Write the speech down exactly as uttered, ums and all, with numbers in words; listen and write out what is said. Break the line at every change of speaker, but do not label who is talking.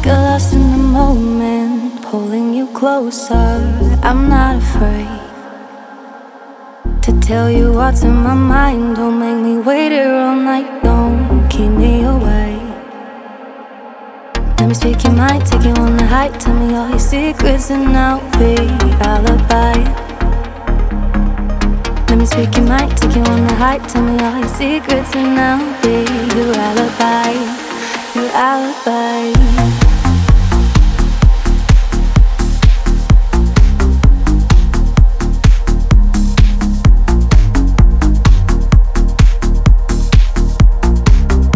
Get lost in the moment, pulling you closer. I'm not afraid to tell you what's in my mind. Don't make me wait here all night, don't keep me away. Let me speak your mind, take you on the high. Tell me all your secrets and I'll be your alibi. Let me speak your mind, take you on the high. Tell me all your secrets and I'll be your alibi. Your alibi.